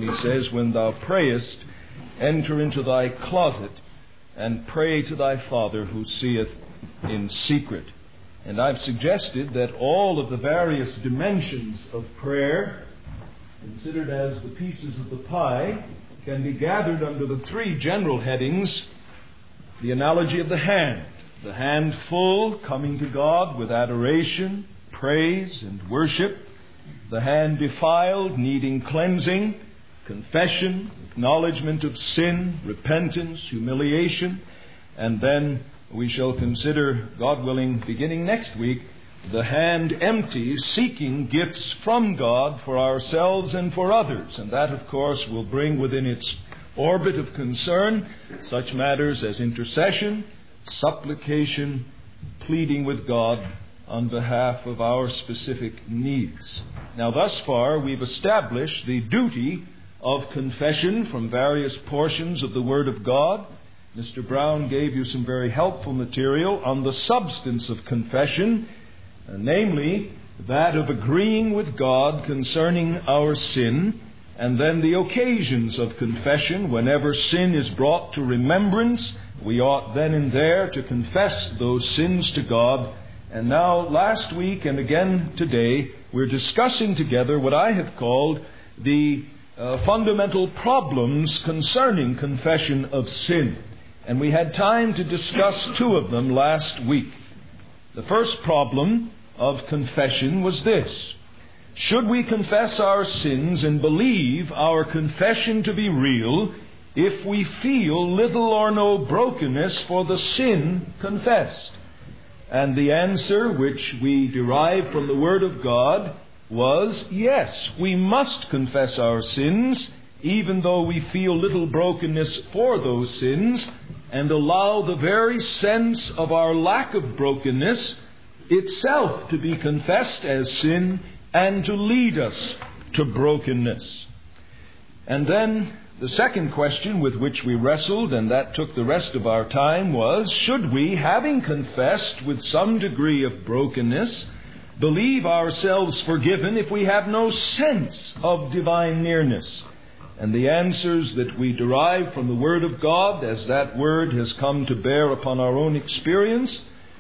he says, when thou prayest, enter into thy closet and pray to thy Father who seeth in secret. And I've suggested that all of the various dimensions of prayer, considered as the pieces of the pie, can be gathered under the three general headings. The analogy of the hand full, coming to God with adoration, praise, and worship. The hand defiled, needing cleansing, confession, acknowledgement of sin, repentance, humiliation. And then we shall consider, God willing, beginning next week, the hand empty, seeking gifts from God for ourselves and for others. And that, of course, will bring within its orbit of concern such matters as intercession, supplication, pleading with God on behalf of our specific needs. Now, thus far, we've established the duty of confession from various portions of the Word of God. Mr. Brown gave you some very helpful material on the substance of confession, namely that of agreeing with God concerning our sin, and then the occasions of confession. Whenever sin is brought to remembrance, we ought then and there to confess those sins to God. And now, last week and again today, we're discussing together what I have called the fundamental problems concerning confession of sin. And we had time to discuss two of them last week. The first problem of confession was this: should we confess our sins and believe our confession to be real if we feel little or no brokenness for the sin confessed? And the answer, which we derived from the Word of God, was yes, we must confess our sins, even though we feel little brokenness for those sins, and allow the very sense of our lack of brokenness itself to be confessed as sin and to lead us to brokenness. And then the second question with which we wrestled, and that took the rest of our time, was, should we, having confessed with some degree of brokenness, believe ourselves forgiven if we have no sense of divine nearness? And the answers that we derive from the Word of God, as that Word has come to bear upon our own experience,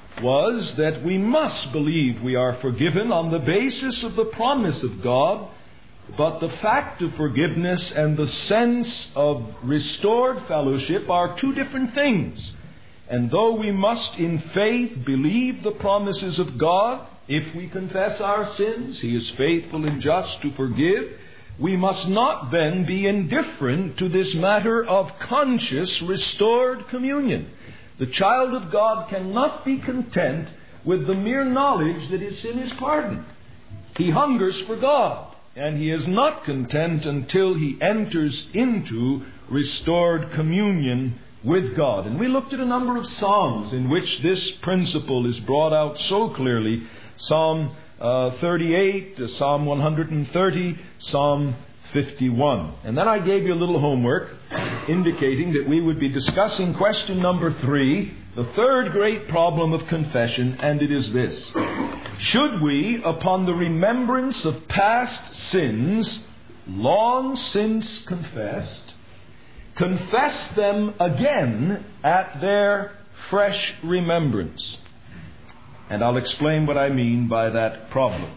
was that we must believe we are forgiven on the basis of the promise of God. But the fact of forgiveness and the sense of restored fellowship are two different things. And though we must in faith believe the promises of God, if we confess our sins, He is faithful and just to forgive, we must not then be indifferent to this matter of conscious, restored communion. The child of God cannot be content with the mere knowledge that his sin is pardoned. He hungers for God, and he is not content until he enters into restored communion with God. And we looked at a number of Psalms in which this principle is brought out so clearly. Psalm 38, Psalm 130, Psalm 51. And then I gave you a little homework indicating that we would be discussing question number 3, the third great problem of confession, and it is this: should we, upon the remembrance of past sins, long since confessed, confess them again at their fresh remembrance? And I'll explain what I mean by that problem.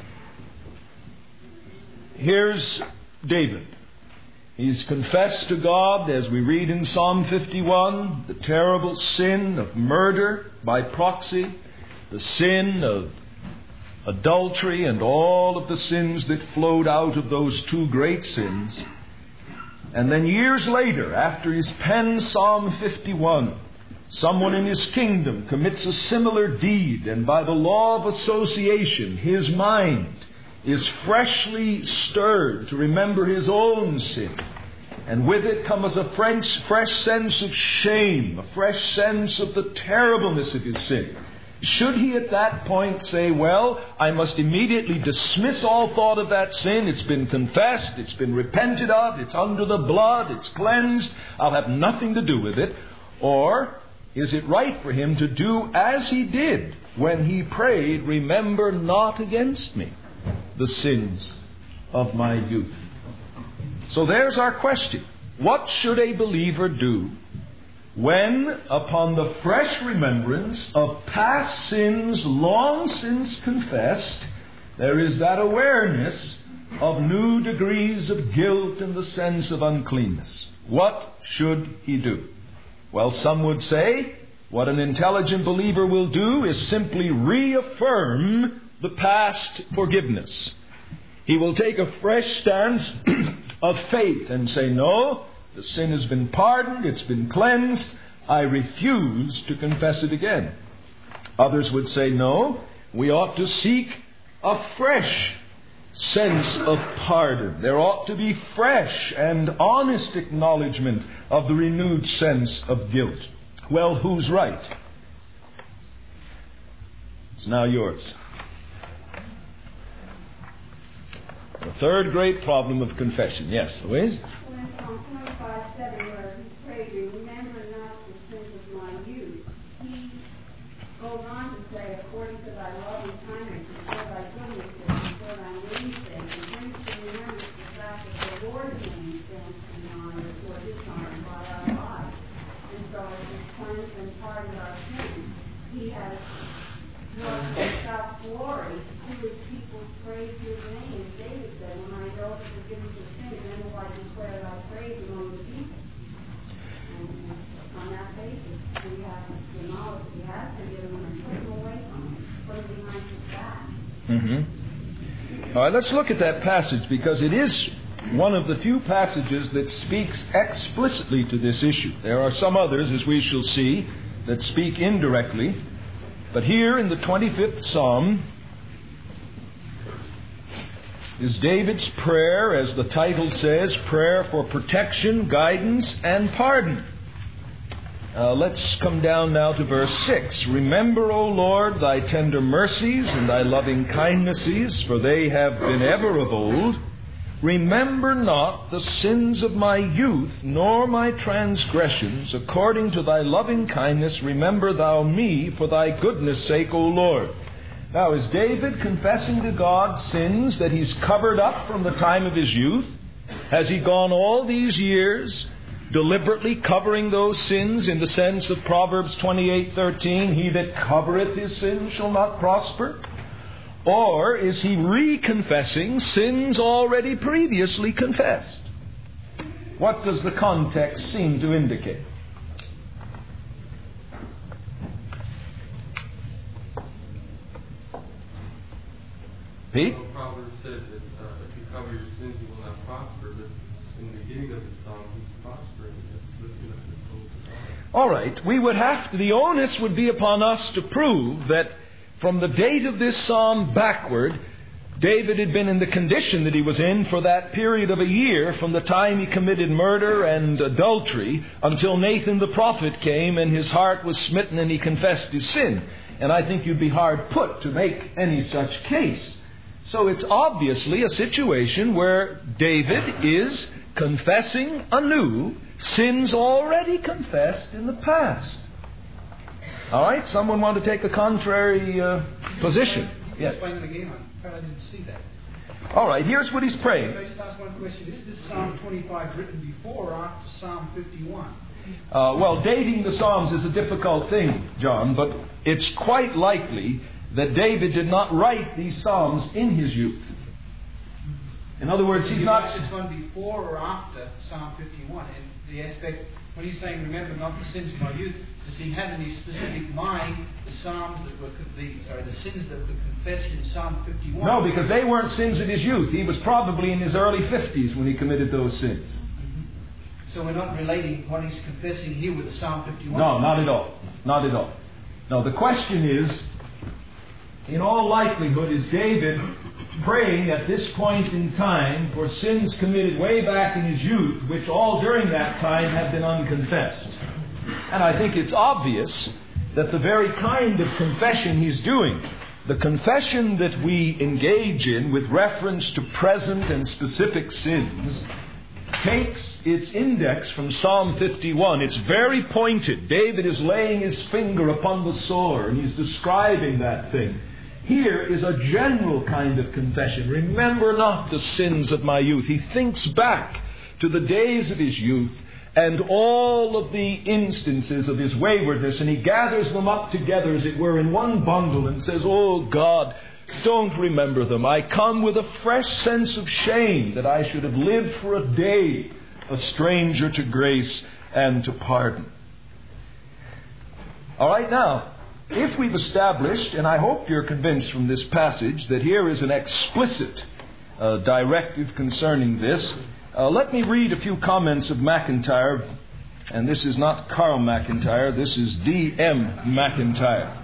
Here's David. He's confessed to God, as we read in Psalm 51, the terrible sin of murder by proxy, the sin of adultery, and all of the sins that flowed out of those two great sins. And then years later, after he's penned Psalm 51, someone in his kingdom commits a similar deed, and by the law of association, his mind is freshly stirred to remember his own sin. And with it comes a fresh sense of shame, a fresh sense of the terribleness of his sin. Should he at that point say, well, I must immediately dismiss all thought of that sin, it's been confessed, it's been repented of, it's under the blood, it's cleansed, I'll have nothing to do with it? Or is it right for him to do as he did when he prayed, remember not against me the sins of my youth? So there's our question. What should a believer do when, upon the fresh remembrance of past sins long since confessed, there is that awareness of new degrees of guilt and the sense of uncleanness? What should he do? Well, some would say what an intelligent believer will do is simply reaffirm the past forgiveness. He will take a fresh stance of faith and say, no, the sin has been pardoned, it's been cleansed, I refuse to confess it again. Others would say, no, we ought to seek a fresh sense of pardon. There ought to be fresh and honest acknowledgement of the renewed sense of guilt. Well, who's right? It's now yours. The third great problem of confession. Yes, Louise? When Psalm 25:7, where he prayed, remember not the sins of my youth, he goes on to say, according to thy loving kindness, and for thy goodness, and for thy name's sake, and brings to remembrance the fact that the Lord's name stands to be honored or dishonored by our lives. And so as he cleansed and pardoned our sins, he has brought God's glory to his people's praise his name. As David said, when I know the forgiveness of sin, then will I declare thy praise among the people. And on that basis, we have the knowledge that he has forgiven them and put them away from him, put them behind his back. All right, let's look at that passage, because it is one of the few passages that speaks explicitly to this issue. There are some others, as we shall see, that speak indirectly. But here in the 25th Psalm is David's prayer, as the title says, prayer for protection, guidance, and pardon. Let's come down now to verse 6. Remember, O Lord, thy tender mercies and thy loving kindnesses, for they have been ever of old. Remember not the sins of my youth, nor my transgressions. According to thy loving kindness, remember thou me for thy goodness' sake, O Lord. Now, is David confessing to God sins that he's covered up from the time of his youth? Has he gone all these years deliberately covering those sins in the sense of Proverbs 28:13, he that covereth his sins shall not prosper? Or is he reconfessing sins already previously confessed? What does the context seem to indicate? Pete? Well, Proverbs said that if you cover your sins, you will not prosper. But in the beginning of the psalm, he's prospering. It's lifting up his soul to God. All right. We would have to, the onus would be upon us to prove that from the date of this psalm backward, David had been in the condition that he was in for that period of a year, from the time he committed murder and adultery until Nathan the prophet came and his heart was smitten and he confessed his sin. And I think you'd be hard put to make any such case. So it's obviously a situation where David is confessing anew sins already confessed in the past. All right, someone want to take a contrary position? Yes. Explain it again. I didn't see that. All right, here's what he's praying. Can I just ask one question? Is this Psalm 25 written before or after Psalm 51? Well, dating the Psalms is a difficult thing, John, but it's quite likely that David did not write these Psalms in his youth. In other words, he's not... It's one before or after Psalm 51. And the aspect, when he's saying, remember not the sins of my youth, does he have in his specific mind the Psalms that were the sins that were confessed in Psalm 51? No, because they weren't sins of his youth. He was probably in his early 50s when he committed those sins. So we're not relating what he's confessing here with the Psalm 51? No, not at all. Not at all. No, the question is, in all likelihood, is David praying at this point in time for sins committed way back in his youth, which all during that time have been unconfessed? And I think it's obvious that the very kind of confession he's doing, the confession that we engage in with reference to present and specific sins, takes its index from Psalm 51. It's very pointed. David is laying his finger upon the sore and he's describing that thing. Here is a general kind of confession. Remember not the sins of my youth. He thinks back to the days of his youth and all of the instances of his waywardness, and he gathers them up together, as it were, in one bundle and says, "Oh God, don't remember them. I come with a fresh sense of shame that I should have lived for a day a stranger to grace and to pardon." All right, now, if we've established, and I hope you're convinced from this passage, that here is an explicit directive concerning this, let me read a few comments of MacIntyre. And this is not Carl McIntyre, this is D.M. McIntyre,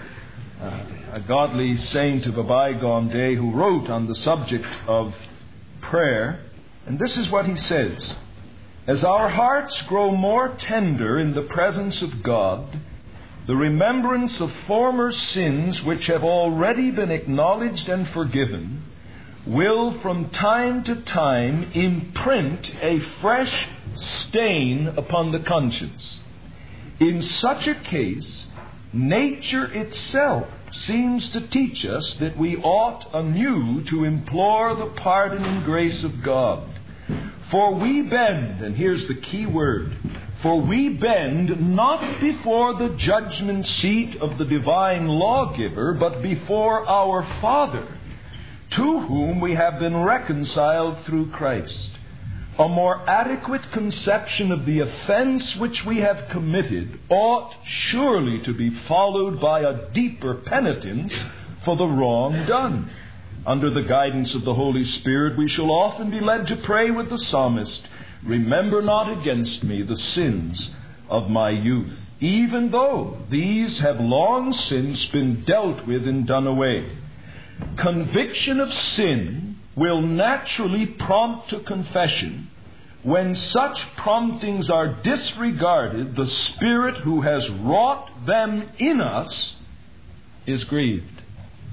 a godly saint of a bygone day who wrote on the subject of prayer. And this is what he says: "As our hearts grow more tender in the presence of God, the remembrance of former sins which have already been acknowledged and forgiven will from time to time imprint a fresh stain upon the conscience. In such a case, nature itself seems to teach us that we ought anew to implore the pardoning grace of God. For we bend," and here's the key word, "for we bend not before the judgment seat of the divine lawgiver, but before our Father, to whom we have been reconciled through Christ. A more adequate conception of the offense which we have committed ought surely to be followed by a deeper penitence for the wrong done. Under the guidance of the Holy Spirit, we shall often be led to pray with the psalmist, 'Remember not against me the sins of my youth,' even though these have long since been dealt with and done away. Conviction of sin will naturally prompt to confession. When such promptings are disregarded, the Spirit who has wrought them in us is grieved."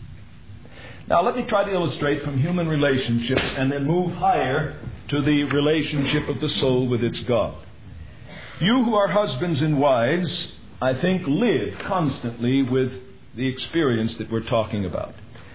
Now let me try to illustrate from human relationships and then move higher to the relationship of the soul with its God. You who are husbands and wives, I think, live constantly with the experience that we're talking about.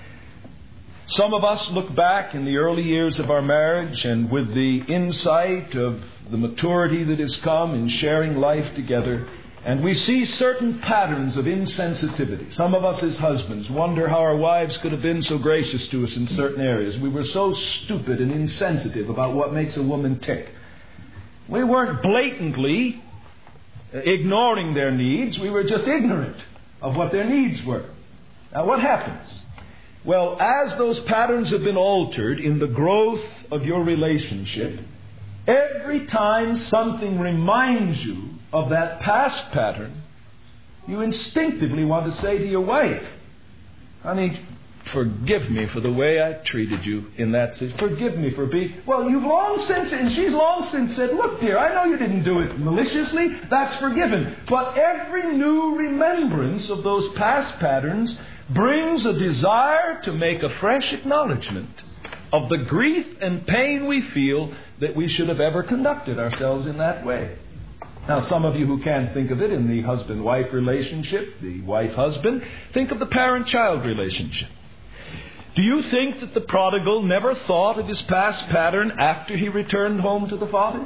Some of us look back in the early years of our marriage and with the insight of the maturity that has come in sharing life together, and we see certain patterns of insensitivity. Some of us as husbands wonder how our wives could have been so gracious to us in certain areas. We were so stupid and insensitive about what makes a woman tick. We weren't blatantly ignoring their needs. We were just ignorant of what their needs were. Now what happens? Well, as those patterns have been altered in the growth of your relationship, every time something reminds you of that past pattern, you instinctively want to say to your wife, "Honey, forgive me for the way I treated you in that situation. Forgive me for being..." Well, you've long since, and she's long since said, "Look, dear, I know you didn't do it maliciously. That's forgiven." But every new remembrance of those past patterns brings a desire to make a fresh acknowledgement of the grief and pain we feel that we should have ever conducted ourselves in that way. Now, some of you who can't think of it in the husband-wife relationship, the wife-husband, think of the parent-child relationship. Do you think that the prodigal never thought of his past pattern after he returned home to the father?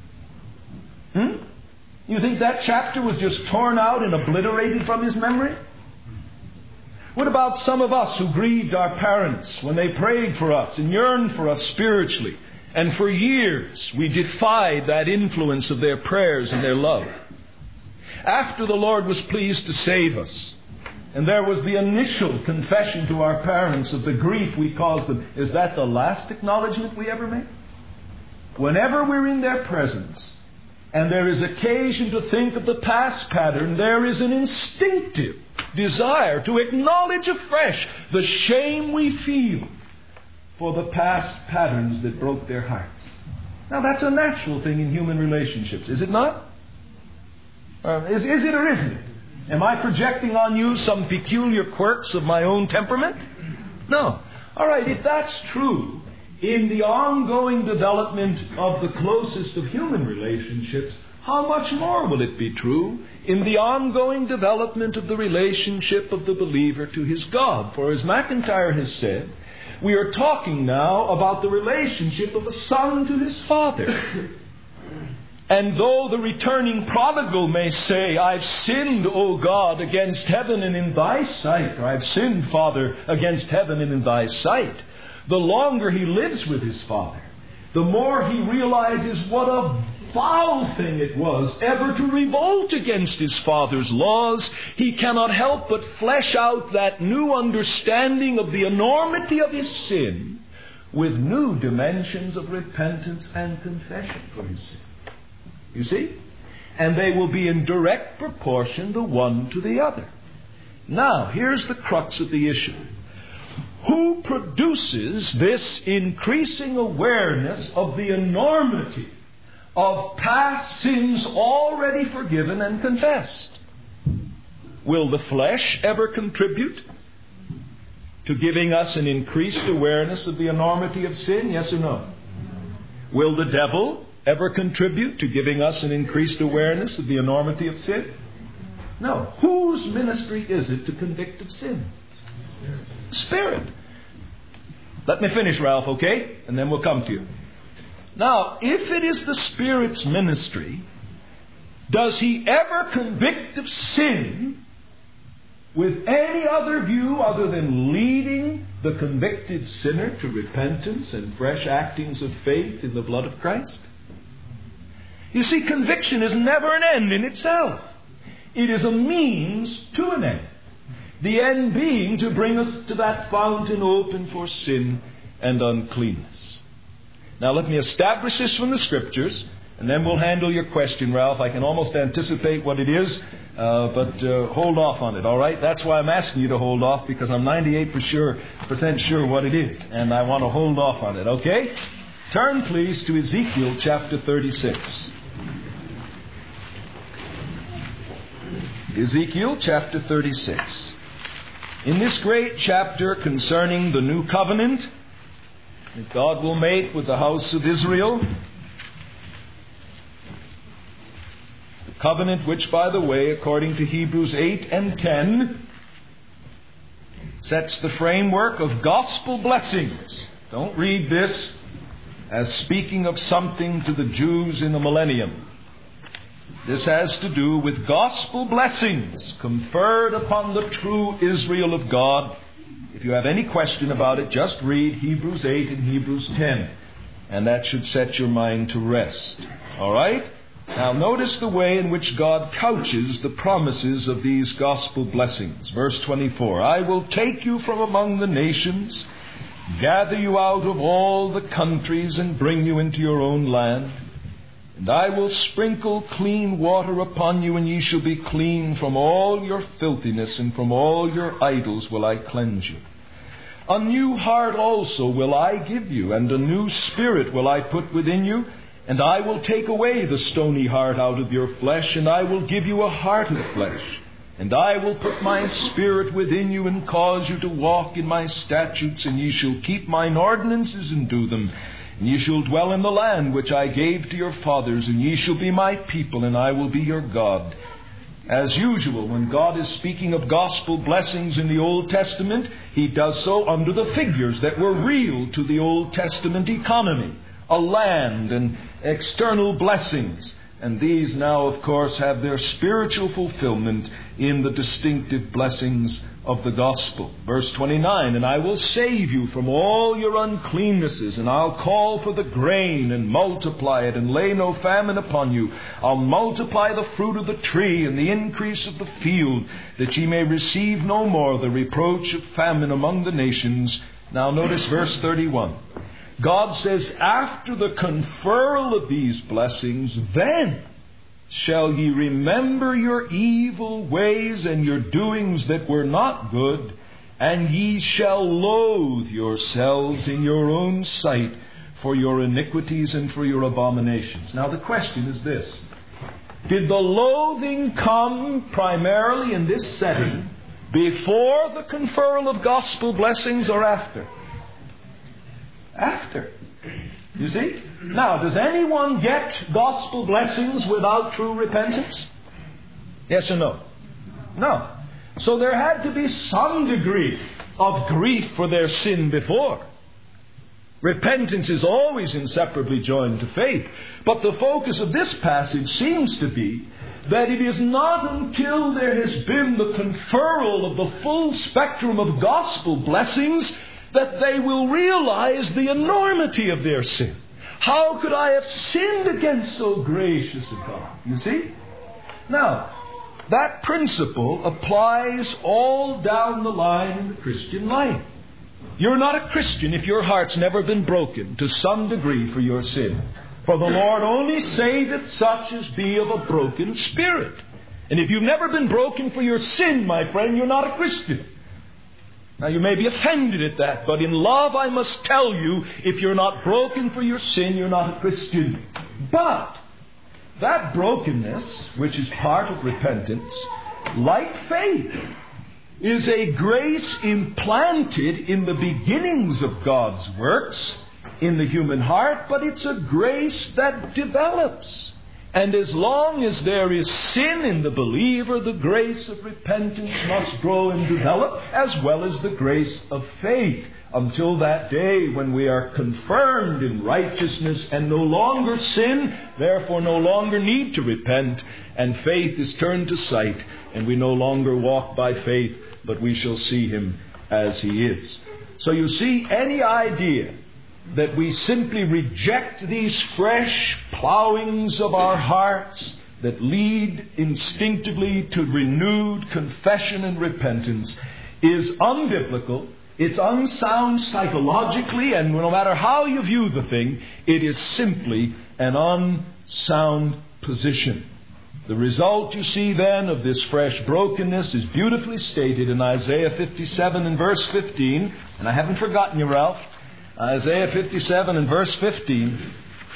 You think that chapter was just torn out and obliterated from his memory? What about some of us who grieved our parents when they prayed for us and yearned for us spiritually, and for years we defied that influence of their prayers and their love? After the Lord was pleased to save us, and there was the initial confession to our parents of the grief we caused them, is that the last acknowledgement we ever make? Whenever we're in their presence and there is occasion to think of the past pattern, there is an instinctive desire to acknowledge afresh the shame we feel for the past patterns that broke their hearts. Now, that's a natural thing in human relationships, is it not? Is it or isn't it? Am I projecting on you some peculiar quirks of my own temperament? No. All right, if that's true, in the ongoing development of the closest of human relationships, how much more will it be true in the ongoing development of the relationship of the believer to his God? For as McIntyre has said, We are talking now about the relationship of a son to his father. And though the returning prodigal may say, I've sinned, O God, against heaven and in thy sight, or I've sinned, Father, against heaven and in thy sight, the longer he lives with his father, the more he realizes what a foul thing it was ever to revolt against his father's laws. He cannot help but flesh out that new understanding of the enormity of his sin with new dimensions of repentance and confession for his sin. You see? And they will be in direct proportion the one to the other. Now, here's the crux of the issue. Who produces this increasing awareness of the enormity of past sins already forgiven and confessed? Will the flesh ever contribute to giving us an increased awareness of the enormity of sin? Yes or no? Will the devil ever contribute to giving us an increased awareness of the enormity of sin? No. Whose ministry is it to convict of sin? Spirit. Let me finish, Ralph, okay? And then we'll come to you. Now, if it is the Spirit's ministry, does he ever convict of sin with any other view other than leading the convicted sinner to repentance and fresh actings of faith in the blood of Christ? You see, conviction is never an end in itself. It is a means to an end. The end being to bring us to that fountain open for sin and uncleanness. Now let me establish this from the Scriptures, and then we'll handle your question, Ralph. I can almost anticipate what it is, but hold off on it, all right? That's why I'm asking you to hold off, because I'm 98% sure what it is, and I want to hold off on it, okay? Turn, please, to Ezekiel chapter 36. Ezekiel chapter 36. In this great chapter concerning the new covenant that God will make with the house of Israel, the covenant which, by the way, according to Hebrews 8 and 10, sets the framework of gospel blessings. Don't read this as speaking of something to the Jews in the millennium. This has to do with gospel blessings conferred upon the true Israel of God. If you have any question about it, just read Hebrews 8 and Hebrews 10, and that should set your mind to rest. All right? Now notice the way in which God couches the promises of these gospel blessings. Verse 24, I will take you from among the nations, gather you out of all the countries, and bring you into your own land. And I will sprinkle clean water upon you, and ye shall be clean from all your filthiness, and from all your idols will I cleanse you. A new heart also will I give you, and a new spirit will I put within you. And I will take away the stony heart out of your flesh, and I will give you a heart of flesh. And I will put my spirit within you, and cause you to walk in my statutes, and ye shall keep mine ordinances and do them. And ye shall dwell in the land which I gave to your fathers, and ye shall be my people, and I will be your God. As usual, when God is speaking of gospel blessings in the Old Testament, He does so under the figures that were real to the Old Testament economy, a land and external blessings. And these now, of course, have their spiritual fulfillment in the distinctive blessings of the gospel. Verse 29, and I will save you from all your uncleannesses, and I'll call for the grain and multiply it, and lay no famine upon you. I'll multiply the fruit of the tree and the increase of the field, that ye may receive no more the reproach of famine among the nations. Now notice verse 31. God says, after the conferral of these blessings, then shall ye remember your evil ways and your doings that were not good, and ye shall loathe yourselves in your own sight for your iniquities and for your abominations. Now the question is this. Did the loathing come primarily in this setting before the conferral of gospel blessings or after? After. You see? Now, does anyone get gospel blessings without true repentance? Yes or no? No. So there had to be some degree of grief for their sin before. Repentance is always inseparably joined to faith. But the focus of this passage seems to be that it is not until there has been the conferral of the full spectrum of gospel blessings that they will realize the enormity of their sin. How could I have sinned against so gracious a God? You see? Now, that principle applies all down the line in the Christian life. You're not a Christian if your heart's never been broken to some degree for your sin. For the Lord only saveth such as be of a broken spirit. And if you've never been broken for your sin, my friend, you're not a Christian. Now, you may be offended at that, but in love I must tell you, if you're not broken for your sin, you're not a Christian. But that brokenness, which is part of repentance, like faith, is a grace implanted in the beginnings of God's works in the human heart, but it's a grace that develops. And as long as there is sin in the believer, the grace of repentance must grow and develop, as well as the grace of faith, until that day when we are confirmed in righteousness and no longer sin, therefore no longer need to repent, and faith is turned to sight, and we no longer walk by faith, but we shall see Him as He is. So you see, any idea that we simply reject these fresh plowings of our hearts that lead instinctively to renewed confession and repentance is unbiblical. It's unsound psychologically, and no matter how you view the thing, it is simply an unsound position. The result, you see then, of this fresh brokenness is beautifully stated in Isaiah 57 and verse 15. And I haven't forgotten you, Ralph. Isaiah 57 and verse 15.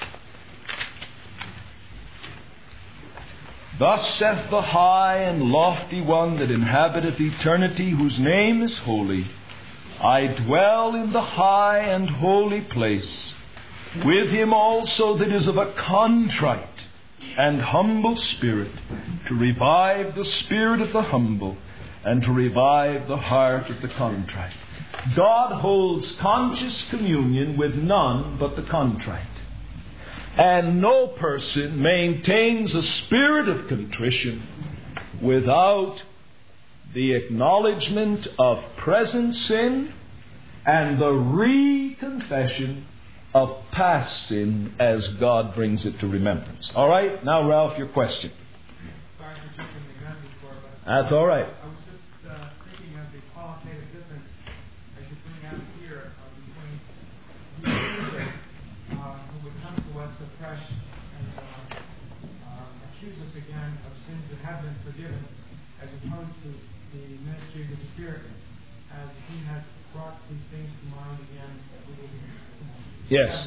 Thus saith the high and lofty one that inhabiteth eternity, whose name is holy. I dwell in the high and holy place, with him also that is of a contrite and humble spirit, to revive the spirit of the humble, and to revive the heart of the contrite. God holds conscious communion with none but the contrite. And no person maintains a spirit of contrition without the acknowledgement of present sin and the reconfession of past sin as God brings it to remembrance. All right? Now, Ralph, your question. Sorry for jumping the gun before, but that's all right. I was just thinking of the qualitative difference I should bring out here between the believer who would come to us afresh and accuse us again of sins that have been forgiven, as opposed to the ministry of the Spirit, as He has brought these things to mind again that we will yes.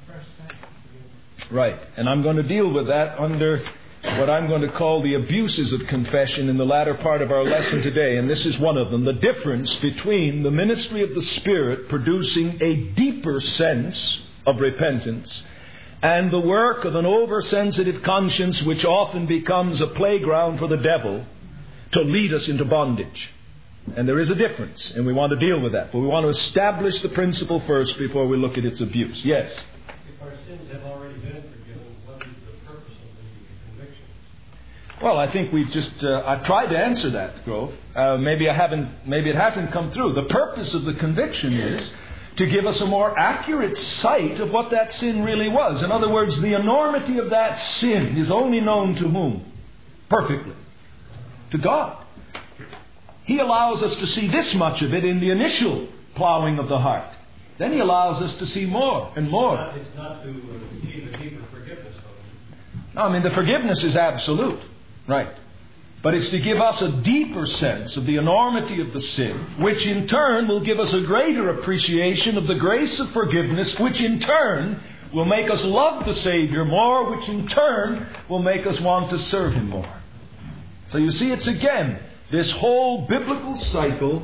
Right. And I'm going to deal with that under what I'm going to call the abuses of confession in the latter part of our lesson today. And this is one of them. The difference between the ministry of the Spirit producing a deeper sense of repentance and the work of an oversensitive conscience, which often becomes a playground for the devil to lead us into bondage. And there is a difference, and we want to deal with that. But we want to establish the principle first before we look at its abuse. Yes? If our sins have already been forgiven, what is the purpose of the conviction? Well, I think we've just... I've tried to answer that, Grove. Maybe it hasn't come through. The purpose of the conviction is to give us a more accurate sight of what that sin really was. In other words, the enormity of that sin is only known to whom? Perfectly. To God. He allows us to see this much of it in the initial plowing of the heart. Then He allows us to see more and more. It's not to achieve a deeper forgiveness. No, I mean, the forgiveness is absolute. Right. But it's to give us a deeper sense of the enormity of the sin, which in turn will give us a greater appreciation of the grace of forgiveness, which in turn will make us love the Savior more, which in turn will make us want to serve Him more. So you see, it's again this whole biblical cycle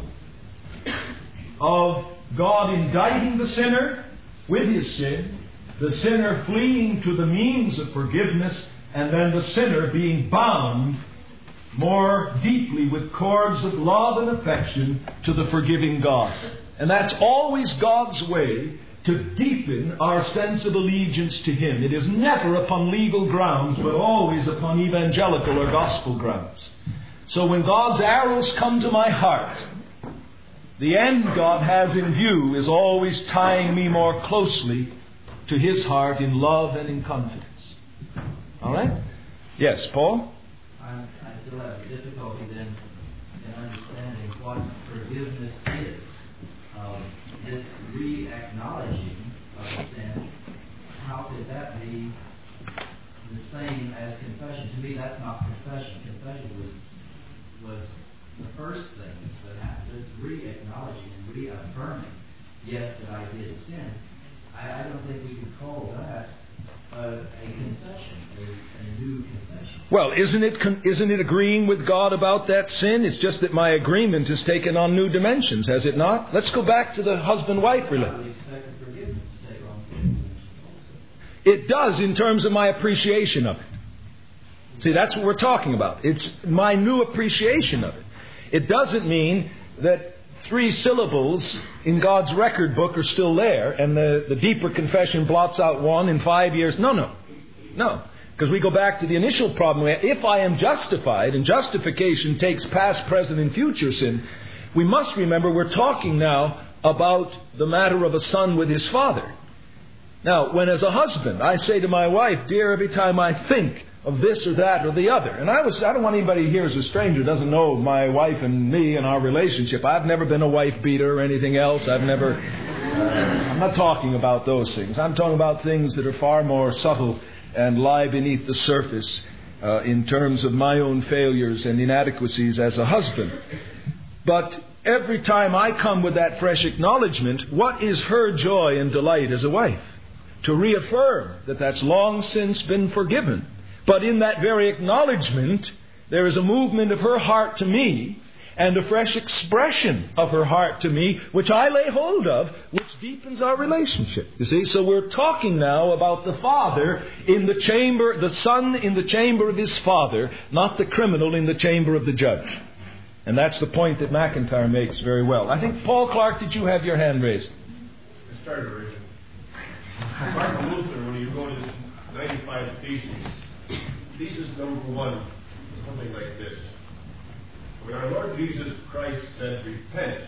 of God indicting the sinner with his sin, the sinner fleeing to the means of forgiveness, and then the sinner being bound more deeply with cords of love and affection to the forgiving God. And that's always God's way to deepen our sense of allegiance to Him. It is never upon legal grounds, but always upon evangelical or gospel grounds. So when God's arrows come to my heart, the end God has in view is always tying me more closely to His heart in love and in confidence. All right? Yes, Paul? I still have difficulty then in understanding what forgiveness is. This re-acknowledging of sin, how could that be the same as confession? To me, that's not confession. Confession was the first thing that happened. This re-acknowledging and reaffirming, yes, that I did sin. I don't think we could call that a confession, a new confession. Well, isn't it agreeing with God about that sin? It's just that my agreement has taken on new dimensions, has it not? Let's go back to the husband-wife relationship. It does in terms of my appreciation of it. See, that's what we're talking about. It's my new appreciation of it. It doesn't mean that 3 syllables in God's record book are still there and the deeper confession blots out 1 in 5 years. No. Because we go back to the initial problem. If I am justified, and justification takes past, present, and future sin, we must remember we're talking now about the matter of a son with his father. Now, when as a husband I say to my wife, dear, every time I think of this or that or the other. And I don't want anybody here as a stranger who doesn't know my wife and me and our relationship. I've never been a wife beater or anything else. I'm not talking about those things. I'm talking about things that are far more subtle and lie beneath the surface in terms of my own failures and inadequacies as a husband. But every time I come with that fresh acknowledgement, what is her joy and delight as a wife? To reaffirm that that's long since been forgiven. But in that very acknowledgement, there is a movement of her heart to me and a fresh expression of her heart to me, which I lay hold of, which deepens our relationship. You see, so we're talking now about the father in the chamber, the son in the chamber of his father, not the criminal in the chamber of the judge. And that's the point that McIntyre makes very well. I think, Paul Clark, did you have your hand raised? I started raising. Martin Luther, when you go to this 95 thesis number 1 is something like this. When our Lord Jesus Christ said, repent,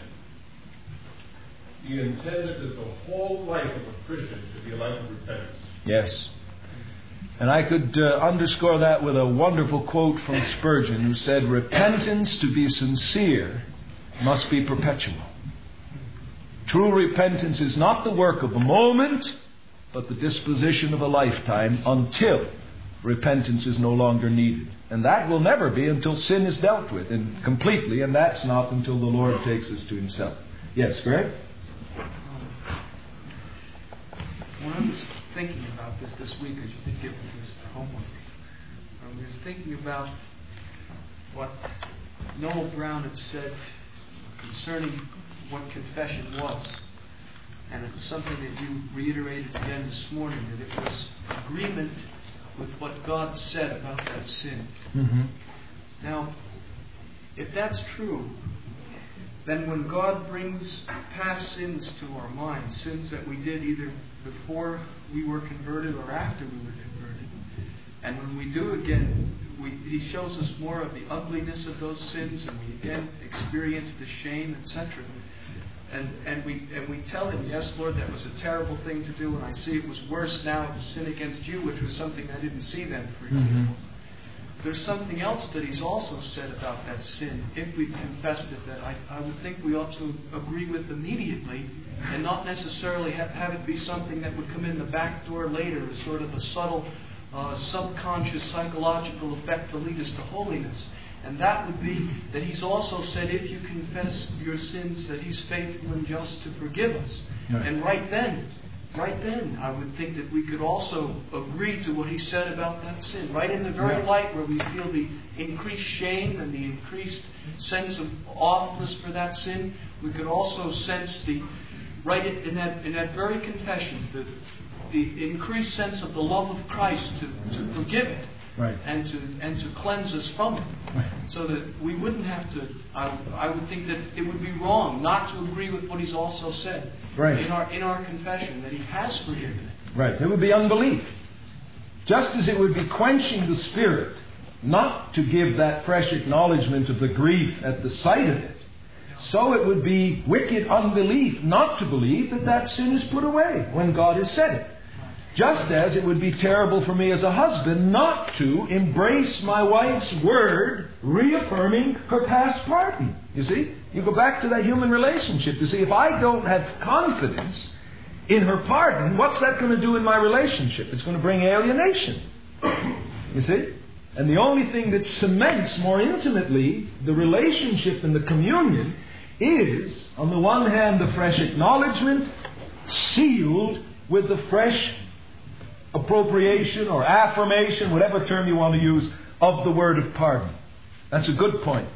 He intended that the whole life of a Christian should be a life of repentance. Yes. And I could underscore that with a wonderful quote from Spurgeon, who said, repentance, to be sincere, must be perpetual. True repentance is not the work of a moment, but the disposition of a lifetime until repentance is no longer needed. And that will never be until sin is dealt with and completely, and that's not until the Lord takes us to Himself. Yes, Greg? When I was thinking about this week, as you did give us this homework, I was thinking about what Noel Brown had said concerning what confession was. And it was something that you reiterated again this morning, that it was agreement with what God said about that sin. Mm-hmm. Now, if that's true, then when God brings past sins to our minds, sins that we did either before we were converted or after we were converted, and when we do again, He shows us more of the ugliness of those sins, and we again experience the shame, etc. And we tell Him, yes, Lord, that was a terrible thing to do, and I see it was worse now to sin against You, which was something I didn't see then, for example. Mm-hmm. There's something else that He's also said about that sin, if we've confessed it, that I would think we ought to agree with immediately, and not necessarily have it be something that would come in the back door later as sort of a subtle, subconscious, psychological effect to lead us to holiness. And that would be that He's also said, if you confess your sins, that He's faithful and just to forgive us. Right. And right then, I would think that we could also agree to what He said about that sin. Right in the very light where we feel the increased shame and the increased sense of awfulness for that sin, we could also sense right in that very confession, the increased sense of the love of Christ to forgive it. Right. and to cleanse us from it, Right. so that we wouldn't have to. I would think that it would be wrong not to agree with what he's also said Right. in our confession, that he has forgiven it. Right. It would be unbelief. Just as it would be quenching the Spirit not to give that fresh acknowledgement of the grief at the sight of it, so it would be wicked unbelief not to believe that that sin is put away when God has said it. Just as it would be terrible for me as a husband not to embrace my wife's word reaffirming her past pardon. You see? You go back to that human relationship. You see, if I don't have confidence in her pardon, what's that going to do in my relationship? It's going to bring alienation. You see? And the only thing that cements more intimately the relationship and the communion is, on the one hand, the fresh acknowledgement sealed with the fresh appropriation or affirmation, whatever term you want to use, of the word of pardon. That's a good point.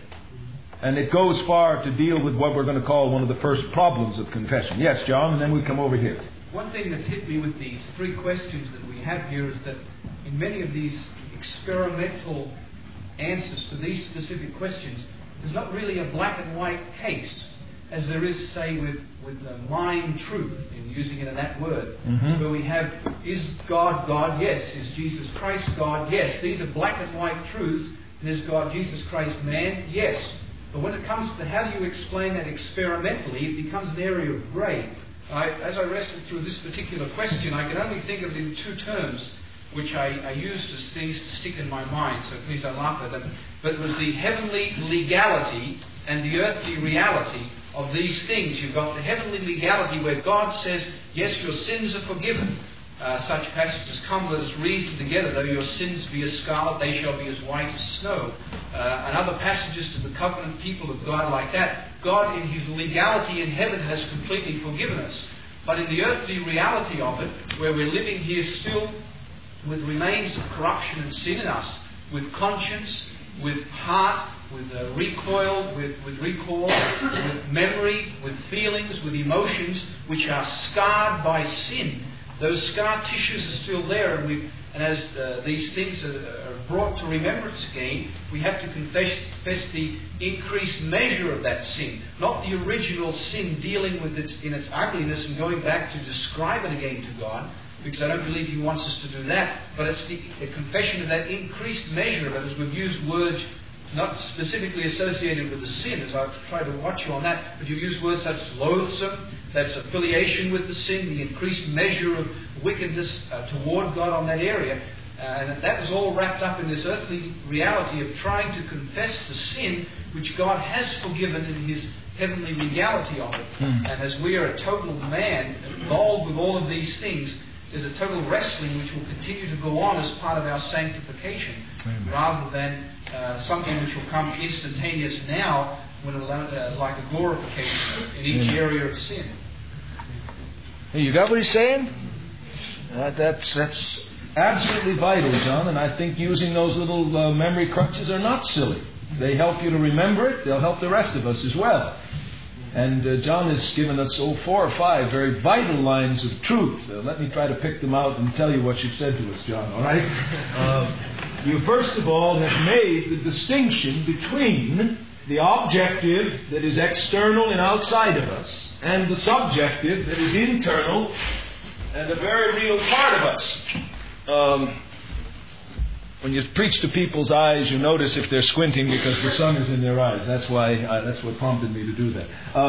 And it goes far to deal with what we're going to call one of the first problems of confession. Yes, John, and then we come over here. One thing that's hit me with these three questions that we have here is that in many of these experimental answers to these specific questions, there's not really a black and white case, as there is, say, with the mind truth, in using it in that word, where we have, is God God? Yes. Is Jesus Christ God? Yes. These are black and white truths. And is God Jesus Christ man? Yes. But when it comes to how do you explain that experimentally, it becomes an area of grey. As I wrestled through this particular question, I can only think of it in two terms, which I used as things to stick in my mind, so please don't laugh at them. But it was the heavenly legality and the earthly reality of these things. You've got the heavenly legality where God says, yes, your sins are forgiven. Such passages come, let us reason together, though your sins be as scarlet, they shall be as white as snow. And other passages to the covenant people of God like that. God in His legality in heaven has completely forgiven us. But in the earthly reality of it, where we're living here still with remains of corruption and sin in us, with conscience, with heart, with recoil, with recall, with memory, with feelings, with emotions which are scarred by sin. Those scar tissues are still there, and as these things are brought to remembrance again, we have to confess the increased measure of that sin, not the original sin dealing with it in its ugliness and going back to describe it again to God, because I don't believe He wants us to do that, but it's the confession of that increased measure of it, as we've used words not specifically associated with the sin, as I've tried to watch you on that, but you've used words such as loathsome, that's affiliation with the sin, the increased measure of wickedness toward God on that area. And that was all wrapped up in this earthly reality of trying to confess the sin which God has forgiven in His heavenly legality of it. And as we are a total man involved with all of these things, there's a total wrestling which will continue to go on as part of our sanctification, rather than something which will come instantaneous now, when like a glorification in each area of sin. Hey, you got what he's saying? That's absolutely vital, John, and I think using those little memory crutches are not silly. They help you to remember it. They'll help the rest of us as well. And John has given us 4 or 5 very vital lines of truth. Let me try to pick them out and tell you what you've said to us, John, all right? You first of all have made the distinction between the objective that is external and outside of us, and the subjective that is internal and a very real part of us. When you preach to people's eyes, you notice if they're squinting because the sun is in their eyes. That's what prompted me to do that.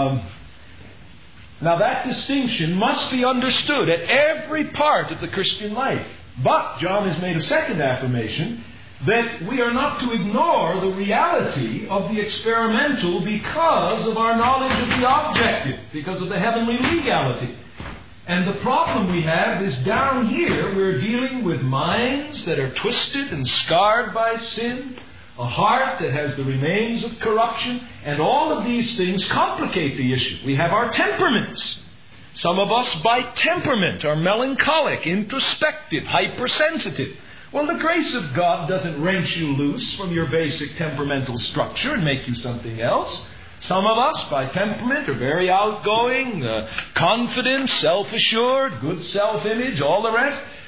Now that distinction must be understood at every part of the Christian life. But John has made a second affirmation that we are not to ignore the reality of the experimental because of our knowledge of the objective, because of the heavenly legality. And the problem we have is down here we're dealing with minds that are twisted and scarred by sin, a heart that has the remains of corruption, and all of these things complicate the issue. We have our temperaments. Some of us by temperament are melancholic, introspective, hypersensitive. Well, the grace of God doesn't wrench you loose from your basic temperamental structure and make you something else. Some of us, by temperament, are very outgoing, confident, self-assured, good self-image, all the rest.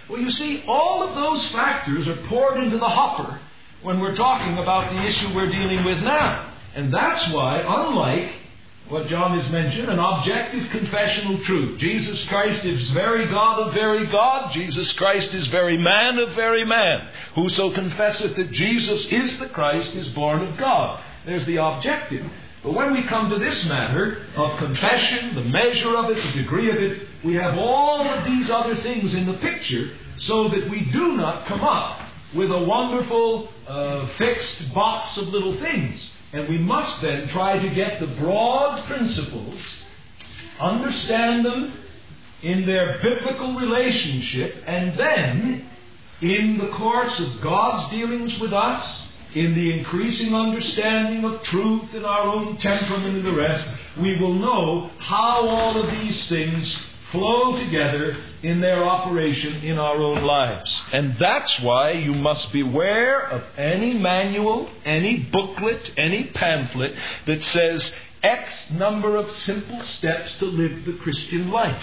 Well, you see, all of those factors are poured into the hopper when we're talking about the issue we're dealing with now. And that's why, unlike what John has mentioned, an objective confessional truth, Jesus Christ is very God of very God, Jesus Christ is very man of very man. Whoso confesseth that Jesus is the Christ is born of God. There's the objective. But when we come to this matter of confession, the measure of it, the degree of it, we have all of these other things in the picture so that we do not come up with a wonderful fixed box of little things. And we must then try to get the broad principles, understand them in their biblical relationship, and then, in the course of God's dealings with us, in the increasing understanding of truth in our own temperament and the rest, we will know how all of these things flow together in their operation in our own lives. And that's why you must beware of any manual, any booklet, any pamphlet that says X number of simple steps to live the Christian life.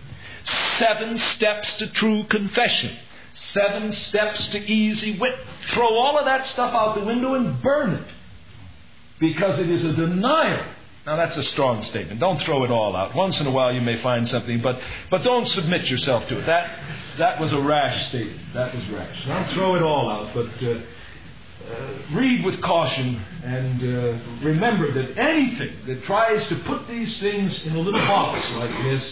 7 steps to true confession. 7 steps to easy wit. Throw all of that stuff out the window and burn it. Because it is a denial. Now that's a strong statement. Don't throw it all out. Once in a while you may find something, but don't submit yourself to it. That was a rash statement. That was rash. Don't throw it all out, but read with caution and remember that anything that tries to put these things in a little box like this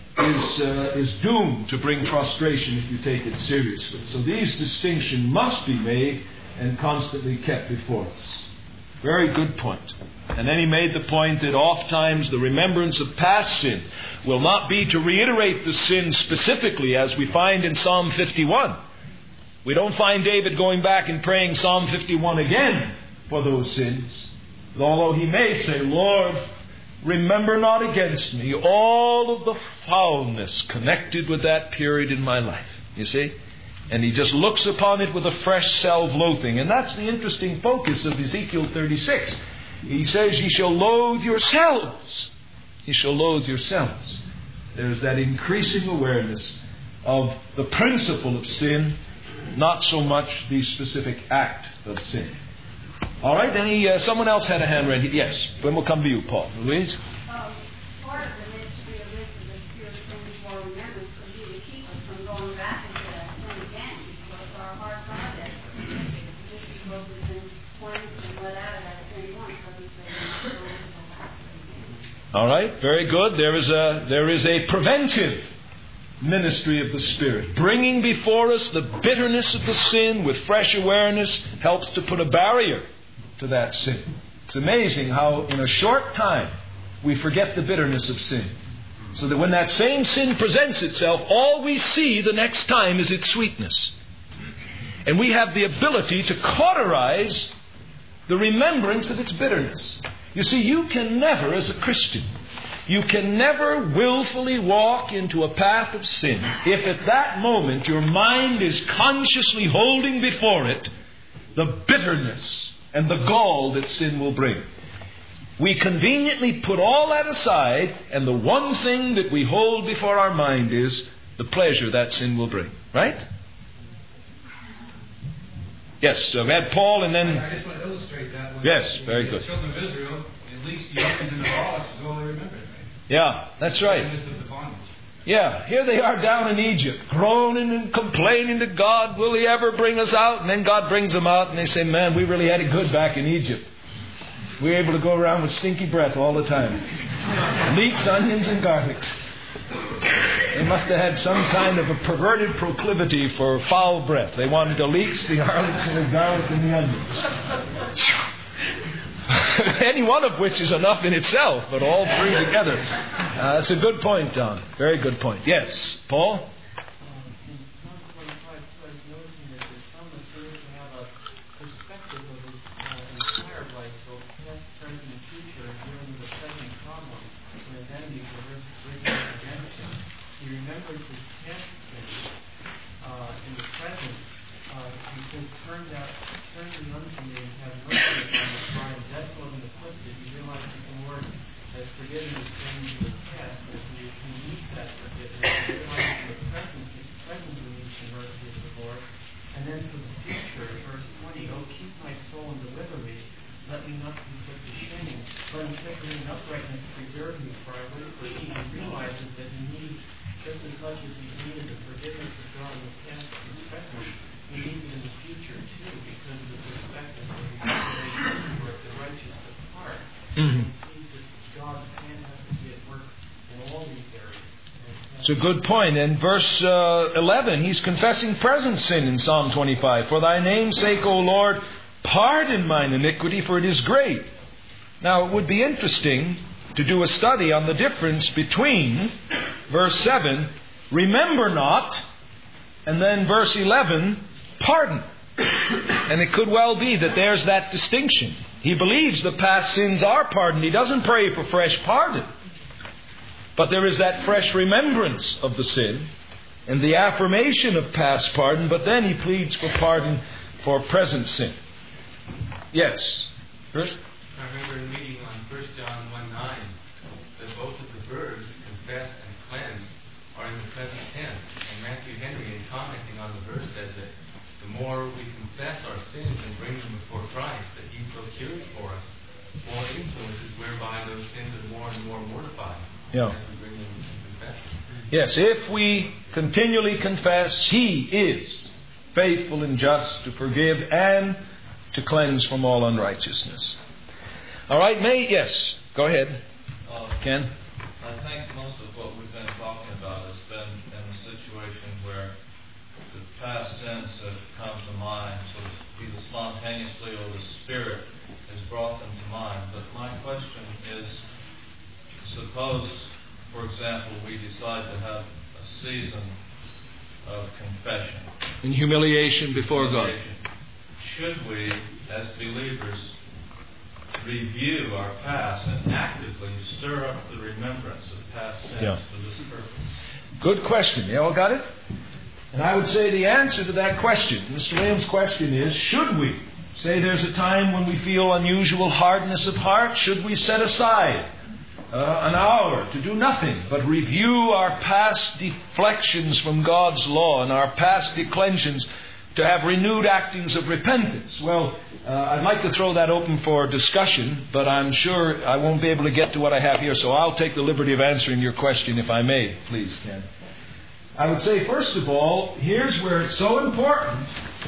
is doomed to bring frustration if you take it seriously. So these distinctions must be made and constantly kept before us. Very good point. And then he made the point that oft times the remembrance of past sin will not be to reiterate the sin specifically, as we find in Psalm 51. We don't find David going back and praying Psalm 51 again for those sins. Although he may say, Lord, remember not against me all of the foulness connected with that period in my life. You see? And he just looks upon it with a fresh self-loathing. And that's the interesting focus of Ezekiel 36. He says, ye shall loathe yourselves. Ye shall loathe yourselves. There's that increasing awareness of the principle of sin, not so much the specific act of sin. All right, someone else had a hand raised. Yes, then we'll come to you, Paul. Louise? Part of the ministry of this is the Spirit for remembrance could be to keep us from going back into that sin again, because our hearts are there. Just because we've been cleansed and let out of that sin once doesn't say we're going to go back to it again. All right, very good. There is a preventive ministry of the Spirit. Bringing before us the bitterness of the sin with fresh awareness helps to put a barrier to that sin. It's amazing how in a short time we forget the bitterness of sin. So that when that same sin presents itself, all we see the next time is its sweetness. And we have the ability to cauterize the remembrance of its bitterness. You see, you can never, as a Christian, you can never willfully walk into a path of sin if at that moment your mind is consciously holding before it the bitterness and the gall that sin will bring. We conveniently put all that aside, and the one thing that we hold before our mind is the pleasure that sin will bring. Right? Yes, we had Paul and then... I just want to illustrate that. Yes, very good. The children of Israel, at least the Egyptians and the Baals is all they remembered. Right? Yeah, that's right. Yeah, here they are down in Egypt, groaning and complaining to God, will He ever bring us out? And then God brings them out and they say, man, we really had it good back in Egypt. We were able to go around with stinky breath all the time. Leeks, onions, and garlic. They must have had some kind of a perverted proclivity for foul breath. They wanted the leeks, the garlics, and the garlic, and the onions. Any one of which is enough in itself, but all three together. That's a good point, Don. Very good point. Yes, Paul? needed the forgiveness of God in the past and present, he needs it in the future too, because of the perspective of the restoration work, the righteous depart. Mm-hmm. It seems that God's hand has to be at work in all these areas. It's a good point. In verse 11, he's confessing present sin in Psalm 25. For thy name's sake, O Lord, pardon mine iniquity, for it is great. Now, it would be interesting to do a study on the difference between verse 7, remember not, and then verse 11, pardon. And it could well be that there's that distinction. He believes the past sins are pardoned. He doesn't pray for fresh pardon. But there is that fresh remembrance of the sin and the affirmation of past pardon, but then he pleads for pardon for present sin. Yes. First? I remember in reading on 1 John 1:9 that both of the verbs, confess and cleanse, are in the present tense. And Matthew Henry, in commenting on the verse, said that the more we confess our sins and bring them before Christ, that He procures for us more influences whereby those sins are more and more mortified. Yeah. As we bring them and confess them. Yes, if we continually confess, He is faithful and just to forgive and to cleanse from all unrighteousness. All right, yes, go ahead, Ken. I think most of what we've been talking about has been in a situation where the past sins have come to mind, so either spontaneously or the Spirit has brought them to mind. But my question is, suppose, for example, we decide to have a season of confession. In humiliation before God. Should we, as believers, review our past and actively stir up the remembrance of past sins for this purpose? Good question. You all got it? And I would say the answer to that question, Mr. Williams' question is, should we? Say there's a time when we feel unusual hardness of heart, should we set aside an hour to do nothing but review our past deflections from God's law and our past declensions to have renewed actings of repentance? Well, I'd like to throw that open for discussion, but I'm sure I won't be able to get to what I have here, so I'll take the liberty of answering your question if I may, please, Ken. I would say, first of all, here's where it's so important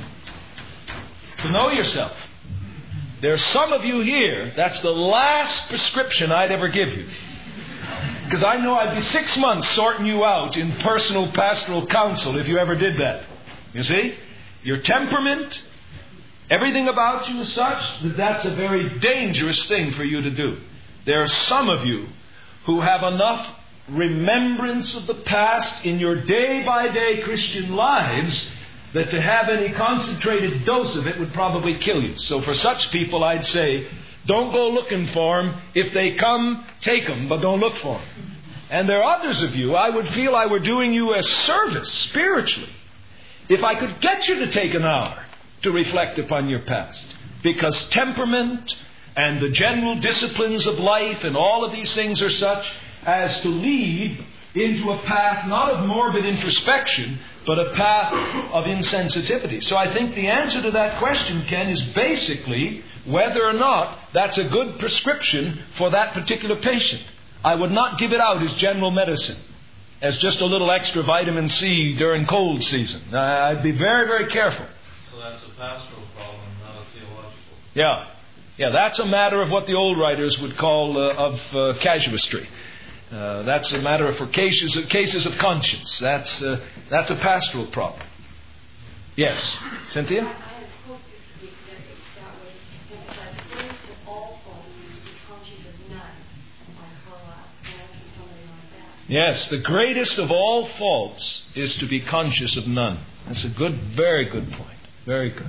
to know yourself. There's some of you here, that's the last prescription I'd ever give you. Because I know I'd be 6 months sorting you out in personal pastoral counsel if you ever did that. You see? Your temperament, everything about you is such that that's a very dangerous thing for you to do. There are some of you who have enough remembrance of the past in your day-by-day Christian lives that to have any concentrated dose of it would probably kill you. So for such people, I'd say, don't go looking for them. If they come, take them, but don't look for them. And there are others of you, I would feel I were doing you a service spiritually if I could get you to take an hour to reflect upon your past. Because temperament and the general disciplines of life and all of these things are such as to lead into a path not of morbid introspection, but a path of insensitivity. So I think the answer to that question, Ken, is basically whether or not that's a good prescription for that particular patient. I would not give it out as general medicine, as just a little extra vitamin C during cold season. I'd be very, very careful. So that's a pastoral problem, not a theological. Yeah, that's a matter of what the old writers would call of casuistry. That's a matter for cases of conscience. That's a pastoral problem. Yes, Cynthia? I had hoped this week that would emphasize the greatest of all faults is to be conscious of none, like Carlyle, and somebody like that. Yes, the greatest of all faults is to be conscious of none. That's a very good point. Very good.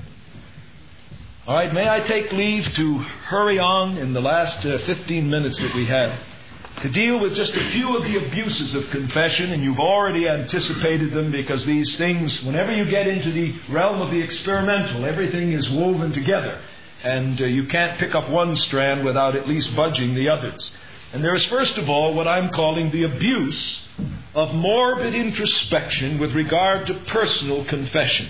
All right, may I take leave to hurry on in the last 15 minutes that we have to deal with just a few of the abuses of confession, and you've already anticipated them because these things, whenever you get into the realm of the experimental, everything is woven together, and you can't pick up one strand without at least budging the others. And there is, first of all, what I'm calling the abuse of morbid introspection with regard to personal confession.